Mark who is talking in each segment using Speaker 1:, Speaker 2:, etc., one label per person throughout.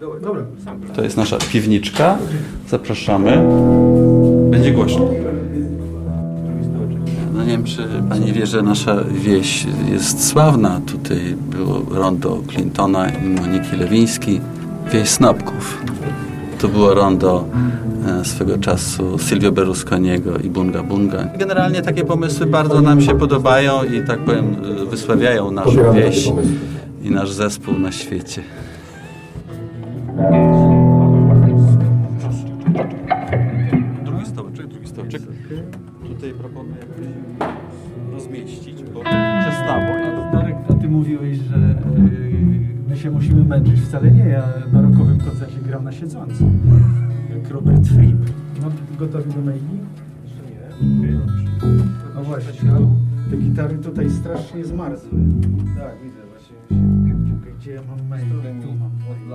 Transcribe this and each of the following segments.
Speaker 1: Dobra.
Speaker 2: To jest nasza piwniczka. Zapraszamy. Będzie głośno. No nie wiem, czy pani wie, że nasza wieś jest sławna. Tutaj było rondo Clintona i Moniki Lewiński. Wieś Snopków. To było rondo swego czasu Silvio Berlusconiego i Bunga Bunga. Generalnie takie pomysły bardzo nam się podobają i tak powiem wysławiają naszą wieś i nasz zespół na świecie. Drugi stołeczek. Tutaj proponuję rozmieścić, bo przestało.
Speaker 1: Darek, a ty mówiłeś, że my się musimy męczyć. Wcale nie, ja na rockowym koncercie gram na siedząco. Jak Robert Fripp. No, gotowi do maili? Jeszcze nie. No właśnie, te gitary tutaj strasznie zmarzły. Tak, widzę właśnie. Gdzie ja mam mail? Tu mam.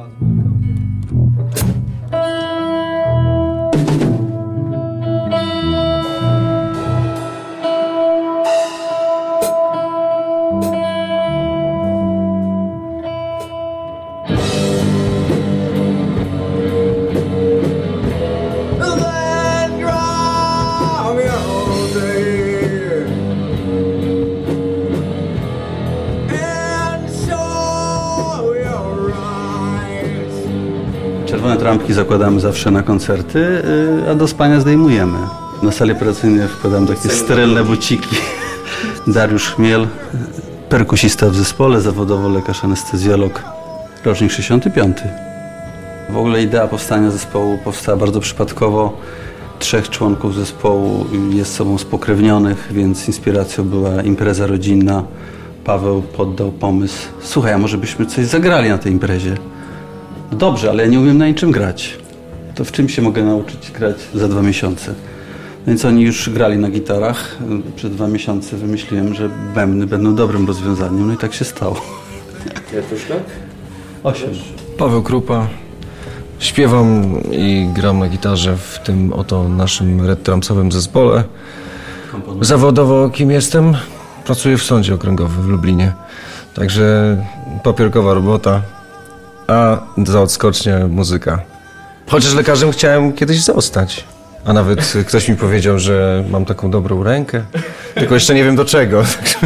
Speaker 2: Czerwone trampki zakładamy zawsze na koncerty, a do spania zdejmujemy. Na sali operacyjnej wkładamy takie sterylne buciki. Dariusz Chmiel, perkusista w zespole, zawodowo lekarz anestezjolog, rocznik 65. W ogóle idea powstania zespołu powstała bardzo przypadkowo. 3 członków zespołu jest sobą spokrewnionych, więc inspiracją była impreza rodzinna. Paweł poddał pomysł: słuchaj, a może byśmy coś zagrali na tej imprezie? No dobrze, ale ja nie umiem na niczym grać. To w czym się mogę nauczyć grać za 2 miesiące? No więc oni już grali na gitarach. Przez 2 miesiące wymyśliłem, że bębny będą dobrym rozwiązaniem. No i tak się stało.
Speaker 3: Ja też tak?
Speaker 2: 8.
Speaker 4: Paweł Krupa. Śpiewam i gram na gitarze w tym oto naszym Red Trumpsowym zespole. Zawodowo kim jestem? Pracuję w sądzie okręgowym w Lublinie. Także papierkowa robota, a za odskocznie muzyka. Chociaż lekarzem chciałem kiedyś zostać. A nawet ktoś mi powiedział, że mam taką dobrą rękę. Tylko jeszcze nie wiem do czego.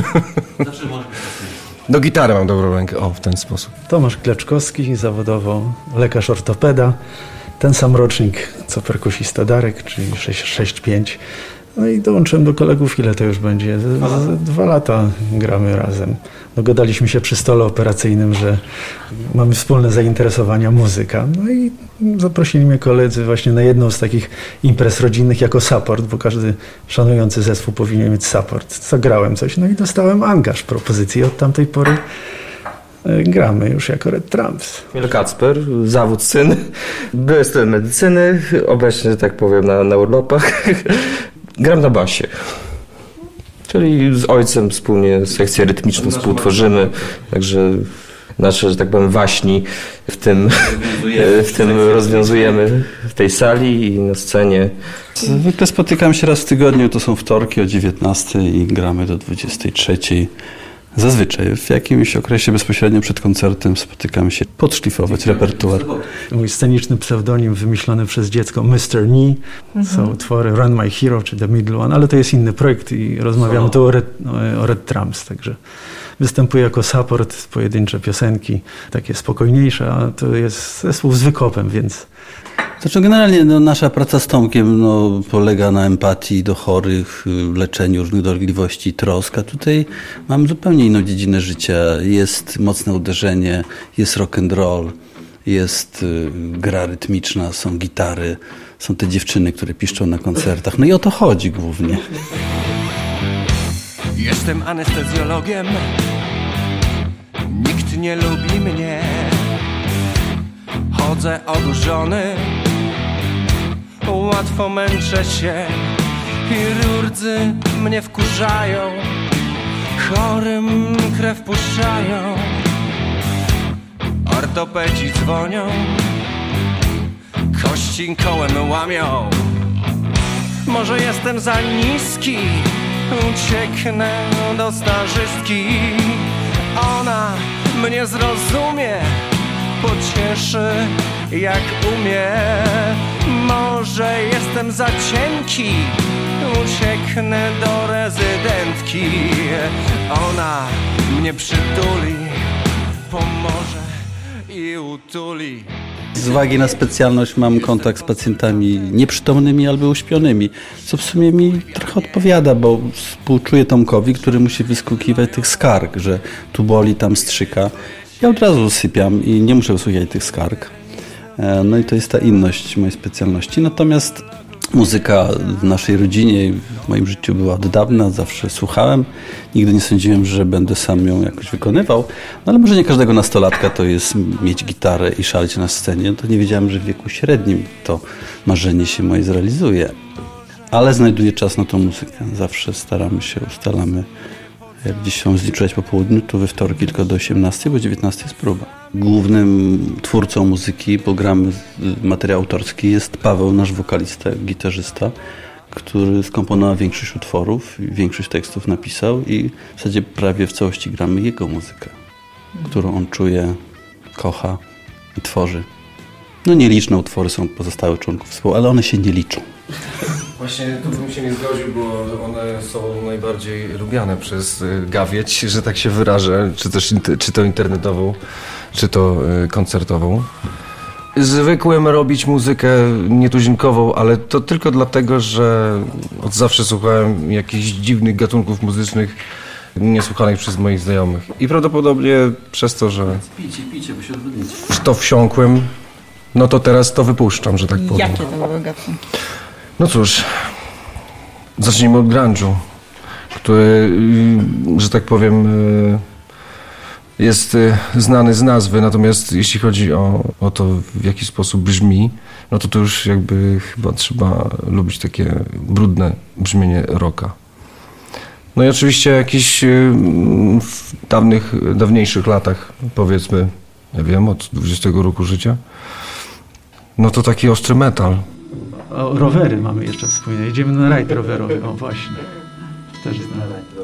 Speaker 4: Do gitary mam dobrą rękę. O, w ten sposób.
Speaker 1: Tomasz Kleczkowski, zawodowo lekarz ortopeda. Ten sam rocznik co perkusista Darek, czyli 665. No i dołączyłem do kolegów, ile to już będzie? 2 lata gramy razem. Dogadaliśmy się przy stole operacyjnym, że mamy wspólne zainteresowania muzyka. No i zaprosili mnie koledzy właśnie na jedną z takich imprez rodzinnych jako support, bo każdy szanujący zespół powinien mieć support. Zagrałem coś, no i dostałem angaż propozycji. Od tamtej pory gramy już jako Red Trumps.
Speaker 3: Chmiel Kacper, zawód syn. Byłem studentem medycyny, obecnie, tak powiem, na urlopach. Gram na basie. Czyli z ojcem wspólnie sekcję rytmiczną współtworzymy. Także nasze, że tak powiem, waśni w tym rozwiązujemy w tej sali i na scenie.
Speaker 2: Zwykle spotykamy się raz w tygodniu, to są wtorki o 19 i gramy do 23. Zazwyczaj w jakimś okresie bezpośrednio przed koncertem spotykamy się podszlifować repertuar.
Speaker 1: Mój sceniczny pseudonim wymyślony przez dziecko Mr. Knee. Są utwory Run My Hero czy The Middle One, ale to jest inny projekt i rozmawiamy tu o Red Trumps, także występuję jako support, pojedyncze piosenki, takie spokojniejsze, a to jest zespół z wykopem, więc...
Speaker 2: Znaczy generalnie nasza praca z Tomkiem polega na empatii do chorych, leczeniu różnych dolegliwości i trosk, a tutaj mamy zupełnie inną dziedzinę życia. Jest mocne uderzenie, jest rock and roll, jest gra rytmiczna, są gitary, są te dziewczyny, które piszczą na koncertach. No i o to chodzi głównie.
Speaker 5: Jestem anestezjologiem, nikt nie lubi mnie. Chodzę odurzony, łatwo męczę się. Chirurdzy mnie wkurzają, chorym krew puszczają. Ortopedzi dzwonią, kości kołem łamią. Może jestem za niski, ucieknę do stażystki. Ona mnie zrozumie, pocieszy jak umie. Może jestem za cienki, ucieknę do rezydentki. Ona mnie przytuli, pomoże i utuli.
Speaker 2: Z uwagi na specjalność mam kontakt z pacjentami nieprzytomnymi albo uśpionymi, co w sumie mi trochę odpowiada, bo współczuję Tomkowi, który musi wysłuchiwać tych skarg, że tu boli, tam strzyka. Ja od razu sypiam i nie muszę wysłuchać tych skarg. No i to jest ta inność mojej specjalności. Natomiast muzyka w naszej rodzinie i w moim życiu była od dawna, zawsze słuchałem. Nigdy nie sądziłem, że będę sam ją jakoś wykonywał. No ale może nie każdego nastolatka to jest mieć gitarę i szaleć na scenie. To nie wiedziałem, że w wieku średnim to marzenie się moje zrealizuje. Ale znajduję czas na tą muzykę. Zawsze ustalamy. Jak gdzieś są zliczyć po południu, to we wtorki tylko do 18, bo 19 jest próba. Głównym twórcą muzyki, bo gramy materiał autorski, jest Paweł, nasz wokalista, gitarzysta, który skomponował większość utworów, większość tekstów napisał i w zasadzie prawie w całości gramy jego muzykę, którą on czuje, kocha i tworzy. No nieliczne utwory są pozostałych członków zespołu, ale one się nie liczą.
Speaker 4: Właśnie tu bym się nie zgodził, bo one są najbardziej lubiane przez gawieć, że tak się wyrażę, czy to internetową, czy to koncertową. Zwykłem robić muzykę nietuzinkową, ale to tylko dlatego, że od zawsze słuchałem jakichś dziwnych gatunków muzycznych niesłuchanych przez moich znajomych. I prawdopodobnie przez to, że
Speaker 2: Picie, bo się odwrócicie.
Speaker 4: w to wsiąkłem, no to teraz to wypuszczam, że tak powiem.
Speaker 6: Jakie to były gatunki?
Speaker 4: No cóż, zacznijmy od grunge'u, który, że tak powiem, jest znany z nazwy, natomiast jeśli chodzi o to, w jaki sposób brzmi, no to już jakby chyba trzeba lubić takie brudne brzmienie rocka. No i oczywiście jakiś w dawniejszych latach, powiedzmy, nie wiem, od 20 roku życia, no to taki ostry metal.
Speaker 1: O rowery mamy jeszcze wspomnieć. Jedziemy na rajd rowerowy, o właśnie. Też znam.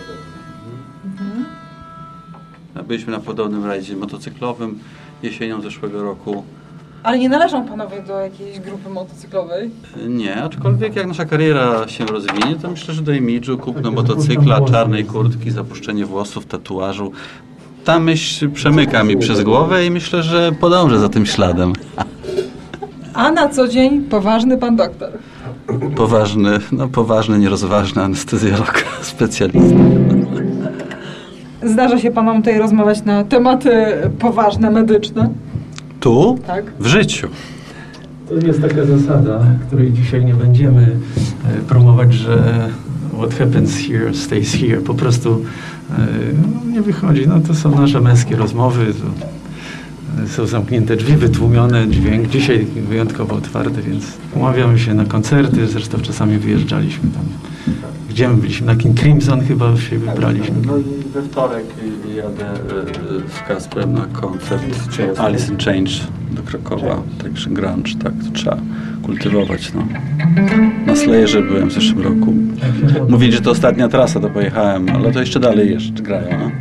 Speaker 2: Byliśmy na podobnym rajdzie motocyklowym jesienią zeszłego roku.
Speaker 6: Ale nie należą panowie do jakiejś grupy motocyklowej?
Speaker 2: Nie, aczkolwiek jak nasza kariera się rozwinie, to myślę, że do imidżu, kupno motocykla, czarnej kurtki, zapuszczenie włosów, tatuażu. Ta myśl przemyka mi przez głowę i myślę, że podążę za tym śladem.
Speaker 6: A na co dzień poważny pan doktor.
Speaker 2: Poważny, nierozważny anestezjolog, specjalista.
Speaker 6: Zdarza się panom tutaj rozmawiać na tematy poważne, medyczne?
Speaker 2: Tu?
Speaker 6: Tak.
Speaker 2: W życiu.
Speaker 1: To jest taka zasada, której dzisiaj nie będziemy promować, że what happens here stays here. Po prostu nie wychodzi. No to są nasze męskie rozmowy. Są zamknięte drzwi, wytłumione, dźwięk. Dzisiaj wyjątkowo otwarty, więc umawiamy się na koncerty. Zresztą czasami wyjeżdżaliśmy tam. Gdzie my byliśmy? Na King Crimson chyba się wybraliśmy.
Speaker 2: No i we wtorek jadę z Kasprem na koncert Alice in Change do Krakowa. Także grunge, tak, to trzeba kultywować. No. Na Slayerze byłem w zeszłym roku. Mówili, że to ostatnia trasa, to pojechałem, ale to jeszcze dalej grają. No.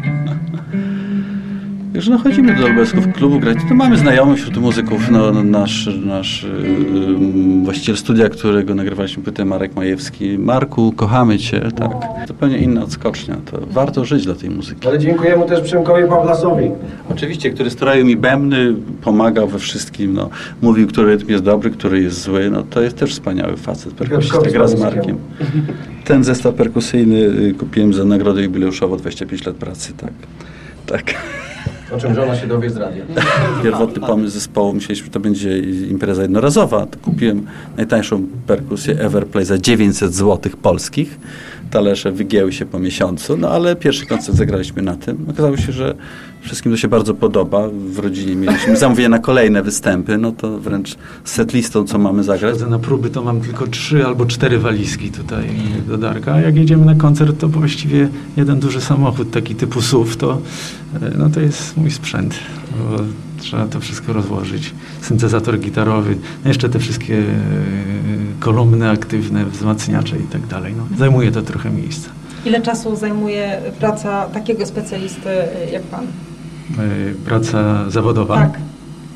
Speaker 2: Także chodzimy do Lubelskiego klubu grać. To mamy znajomych wśród muzyków. No, nasz właściciel studia, którego nagrywaliśmy płytę, Marek Majewski. Marku, kochamy Cię, tak. Zupełnie inna odskocznia. To warto żyć dla tej muzyki.
Speaker 7: Ale dziękujemy też Przemkowi Pawlasowi.
Speaker 2: Oczywiście, który stroił mi bębny, pomagał we wszystkim. No. Mówił, który rytm jest dobry, który jest zły. No, to jest też wspaniały facet. Perkusista gra z Markiem. Ten zestaw perkusyjny kupiłem za nagrodę jubileuszową 25 lat pracy, tak. Tak.
Speaker 7: O czym żona się dowie z radia.
Speaker 2: Pierwotny pomysł zespołu, myśleliśmy, że to będzie impreza jednorazowa. To kupiłem najtańszą perkusję Everplay za 900 zł polskich. Talerze wygięły się po miesiącu, no ale pierwszy koncert zagraliśmy na tym. Okazało się, że wszystkim to się bardzo podoba. W rodzinie mieliśmy zamówienia na kolejne występy, no to wręcz z setlistą, co mamy zagrać.
Speaker 1: Na próby to mam tylko 3 albo 4 walizki tutaj do Darka, a jak jedziemy na koncert, to właściwie jeden duży samochód, taki typu SUV, to jest mój sprzęt, bo trzeba to wszystko rozłożyć. Syntezator gitarowy, jeszcze te wszystkie kolumny aktywne, wzmacniacze i tak dalej. No, zajmuje to trochę miejsca.
Speaker 6: Ile czasu zajmuje praca takiego specjalisty jak pan?
Speaker 1: Praca zawodowa?
Speaker 6: Tak.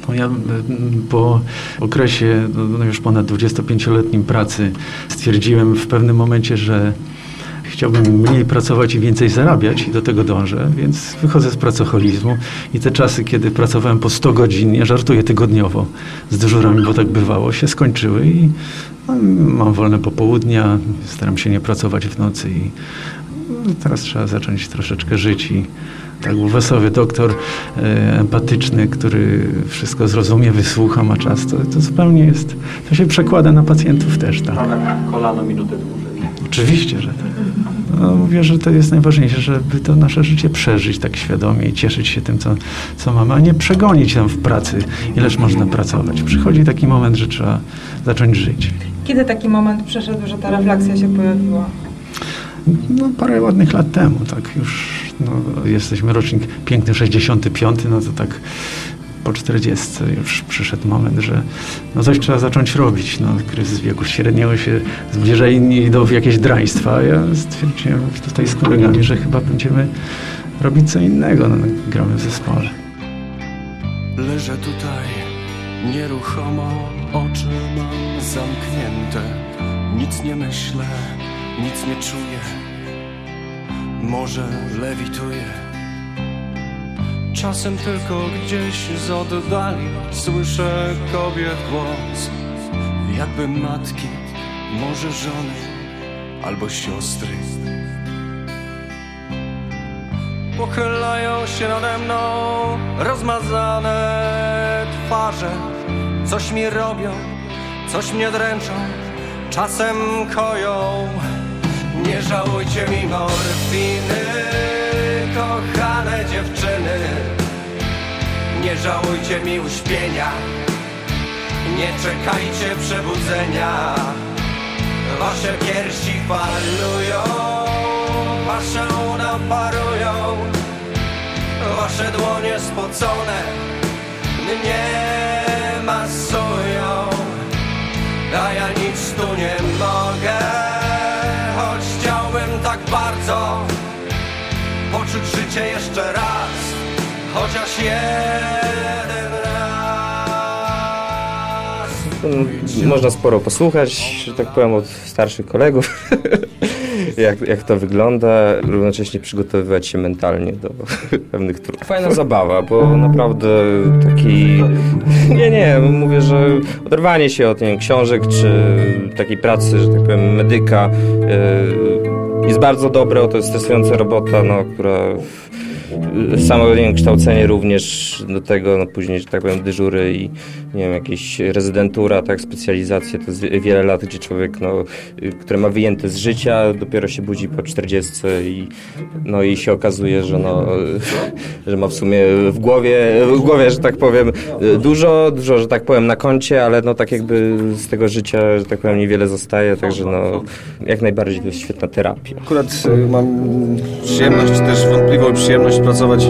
Speaker 1: No ja po okresie już ponad 25-letnim pracy stwierdziłem w pewnym momencie, że chciałbym mniej pracować i więcej zarabiać i do tego dążę, więc wychodzę z pracoholizmu i te czasy, kiedy pracowałem po 100 godzin, ja żartuję tygodniowo z dyżurami, bo tak bywało, się skończyły i mam wolne popołudnia, staram się nie pracować w nocy i teraz trzeba zacząć troszeczkę żyć i tak był wesoły doktor, empatyczny, który wszystko zrozumie, wysłucha, ma czas, to zupełnie jest, to się przekłada na pacjentów też, tak.
Speaker 7: Kolano minutę dłużej.
Speaker 1: Oczywiście, że tak. No, mówię, że to jest najważniejsze, żeby to nasze życie przeżyć tak świadomie i cieszyć się tym, co mamy, a nie przegonić tam w pracy, ileż można pracować. Przychodzi taki moment, że trzeba zacząć żyć.
Speaker 6: Kiedy taki moment przyszedł, że ta refleksja się pojawiła?
Speaker 1: No, parę ładnych lat temu, tak już, jesteśmy rocznik piękny 65, no to tak po 40 już przyszedł moment, że coś trzeba zacząć robić. Kryzys wieku średniego się zbliża i do jakieś draństwa. Ja stwierdziłem tutaj z kolegami, że chyba będziemy robić co innego. Gramy w zespole.
Speaker 5: Leżę tutaj nieruchomo, oczy mam zamknięte. Nic nie myślę, nic nie czuję. Może lewituję. Czasem tylko gdzieś z oddali słyszę kobiet głos, jakby matki, może żony albo siostry. Pochylają się nade mną rozmazane twarze. Coś mi robią, coś mnie dręczą, czasem koją. Nie żałujcie mi morfiny, kochane dziewczyny. Nie żałujcie mi uśpienia, nie czekajcie przebudzenia. Wasze piersi falują, wasze uda parują, wasze dłonie spocone mnie masują. A ja nic tu nie mogę, choć chciałbym tak bardzo poczuć życie jeszcze raz, chociaż jeden raz.
Speaker 3: Można sporo posłuchać, że tak powiem, od starszych kolegów, jak to wygląda, równocześnie przygotowywać się mentalnie do pewnych trudów. Fajna zabawa, bo naprawdę taki... Nie, mówię, że oderwanie się od książek, czy takiej pracy, że tak powiem, medyka jest bardzo dobre, to jest stresująca robota, która... Samo kształcenie również do tego, później, że tak powiem, dyżury i nie wiem, jakieś rezydentura, tak, specjalizacje, to jest wiele lat, gdzie człowiek, który ma wyjęte z życia, dopiero się budzi po 40 i się okazuje, że ma w sumie w głowie, że tak powiem, dużo, że tak powiem, na koncie, ale tak jakby z tego życia, że tak powiem, niewiele zostaje, także jak najbardziej to jest świetna terapia.
Speaker 4: Akurat mam przyjemność, też wątpliwą przyjemność pracować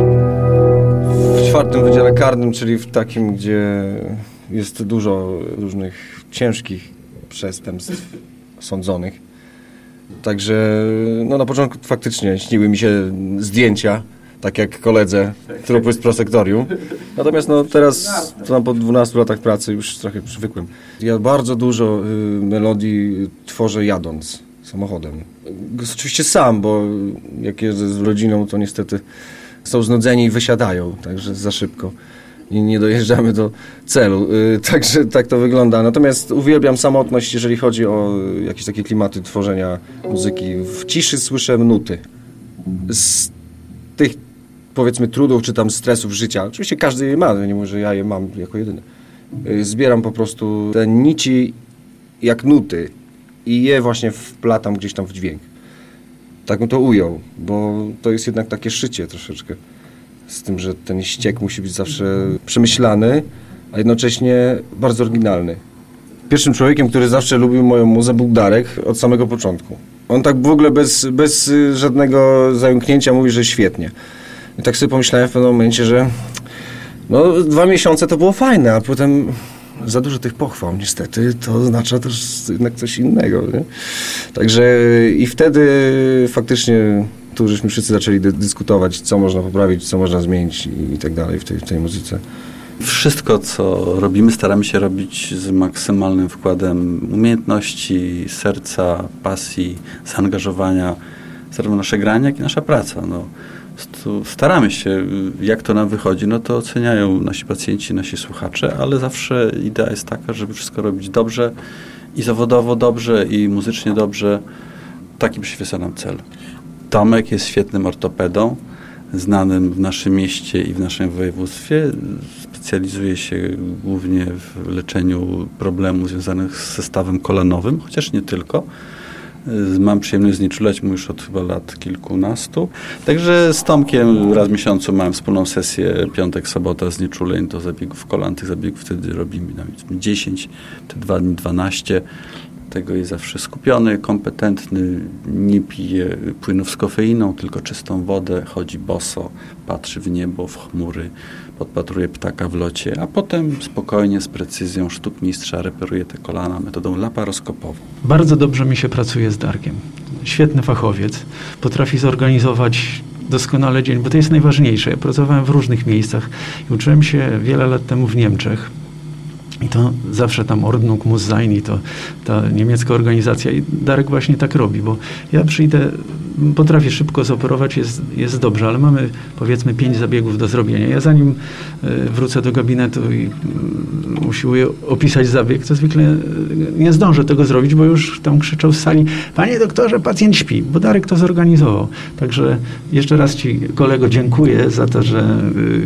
Speaker 4: w 4. Wydziale Karnym, czyli w takim, gdzie jest dużo różnych ciężkich przestępstw sądzonych. Także na początku faktycznie śniły mi się zdjęcia, tak jak koledze, trupy z prosektorium. Natomiast teraz, po 12 latach pracy już trochę przywykłem. Ja bardzo dużo melodii tworzę jadąc samochodem. Oczywiście sam, bo jak jeżdżę z rodziną, to niestety są znudzeni i wysiadają, także za szybko i nie dojeżdżamy do celu. Także tak to wygląda. Natomiast uwielbiam samotność, jeżeli chodzi o jakieś takie klimaty tworzenia muzyki. W ciszy słyszę nuty. Z tych, powiedzmy, trudów czy tam stresów życia. Oczywiście każdy je ma, nie mówię, że ja je mam jako jedyny. Zbieram po prostu te nici jak nuty i je właśnie wplatam gdzieś tam w dźwięk. Tak bym to ujął, bo to jest jednak takie szycie troszeczkę. Z tym, że ten ściek musi być zawsze przemyślany, a jednocześnie bardzo oryginalny. Pierwszym człowiekiem, który zawsze lubił moją muzę, był Darek od samego początku. On tak w ogóle bez żadnego zająknięcia mówi, że świetnie. I tak sobie pomyślałem w pewnym momencie, że 2 miesiące to było fajne, a potem za dużo tych pochwał niestety, to oznacza też jednak coś innego. Nie? Także i wtedy faktycznie tu żeśmy wszyscy zaczęli dyskutować, co można poprawić, co można zmienić i tak dalej w tej muzyce.
Speaker 2: Wszystko, co robimy, staramy się robić z maksymalnym wkładem umiejętności, serca, pasji, zaangażowania, zarówno nasze granie, jak i nasza praca. Staramy się, jak to nam wychodzi, to oceniają nasi pacjenci, nasi słuchacze, ale zawsze idea jest taka, żeby wszystko robić dobrze i zawodowo dobrze, i muzycznie dobrze. Taki przyświeca nam cel. Tomek jest świetnym ortopedą, znanym w naszym mieście i w naszym województwie. Specjalizuje się głównie w leczeniu problemów związanych z zestawem kolanowym, chociaż nie tylko. Mam przyjemność znieczulać mu już od chyba lat kilkunastu. Także z Tomkiem raz w miesiącu mam wspólną sesję, piątek, sobota znieczuleń do zabiegów kolan. Tych zabiegów wtedy robimy 10, te 2 dni 12. Tego jest zawsze skupiony, kompetentny, nie pije płynów z kofeiną, tylko czystą wodę, chodzi boso, patrzy w niebo, w chmury, podpatruje ptaka w locie, a potem spokojnie, z precyzją sztukmistrza reperuje te kolana metodą laparoskopową.
Speaker 1: Bardzo dobrze mi się pracuje z Darkiem. Świetny fachowiec, potrafi zorganizować doskonale dzień, bo to jest najważniejsze. Ja pracowałem w różnych miejscach i uczyłem się wiele lat temu w Niemczech. I to zawsze tam Ordnung muss sein, i to ta niemiecka organizacja. I Darek właśnie tak robi, bo ja przyjdę, potrafię szybko zoperować, jest dobrze, ale mamy powiedzmy 5 zabiegów do zrobienia. Ja zanim wrócę do gabinetu i usiłuję opisać zabieg, to zwykle nie zdążę tego zrobić, bo już tam krzyczał z sali: panie doktorze, pacjent śpi, bo Darek to zorganizował. Także jeszcze raz ci, kolego, dziękuję za to, że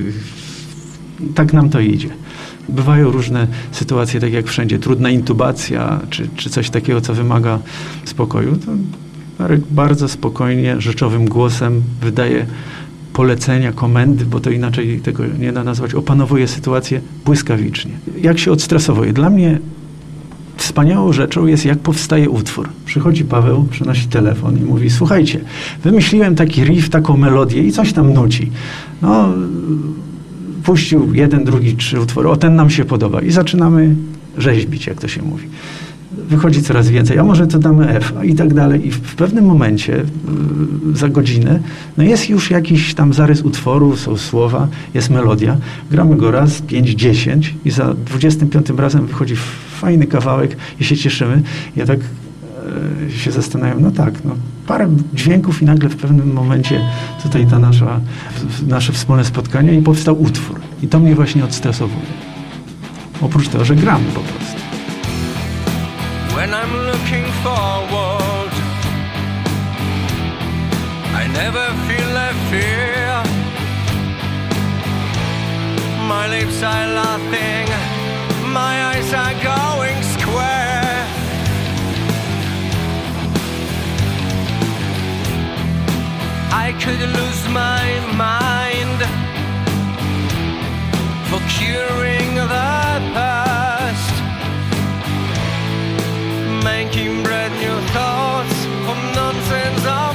Speaker 1: tak nam to idzie. Bywają różne sytuacje, tak jak wszędzie, trudna intubacja, czy coś takiego, co wymaga spokoju. To Marek bardzo spokojnie, rzeczowym głosem wydaje polecenia, komendy, bo to inaczej tego nie da nazwać, opanowuje sytuację błyskawicznie. Jak się odstresowuje? Dla mnie wspaniałą rzeczą jest, jak powstaje utwór. Przychodzi Paweł, przynosi telefon i mówi: słuchajcie, wymyśliłem taki riff, taką melodię i coś tam nuci. Puścił 1, 2, 3 utwory, ten nam się podoba i zaczynamy rzeźbić, jak to się mówi. Wychodzi coraz więcej, a może to damy F, i tak dalej. I w pewnym momencie, za godzinę, jest już jakiś tam zarys utworu, są słowa, jest melodia. Gramy go raz, 5, 10 i za 25 razem wychodzi fajny kawałek i się cieszymy. Ja tak się zastanawiam, parę dźwięków i nagle w pewnym momencie tutaj nasze wspólne spotkanie i powstał utwór. I to mnie właśnie odstresowuje. Oprócz tego, że gramy po prostu.
Speaker 5: When I'm looking forward, I never feel that fear. My lips are laughing, my eyes are going square. I could lose my mind for curing the past, making brand new thoughts from nonsense or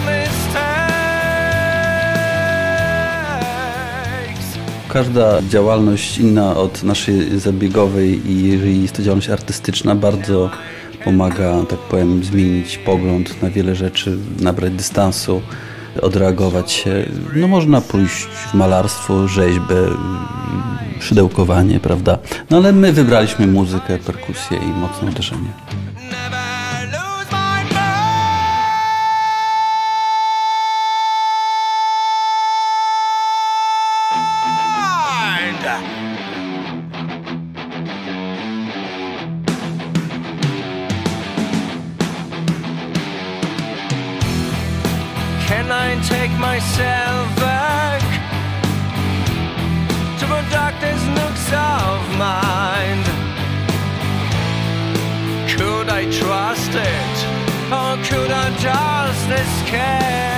Speaker 5: mistakes.
Speaker 2: Każda działalność inna od naszej zabiegowej, i jeżeli jest to działalność artystyczna, bardzo pomaga, tak powiem, zmienić pogląd na wiele rzeczy, nabrać dystansu, odreagować się. Można pójść w malarstwo, rzeźbę, szydełkowanie, prawda? Ale my wybraliśmy muzykę, perkusję i mocne uderzenie.
Speaker 5: Can I take myself back to the darkest nooks of mind? Could I trust it, or could I just escape?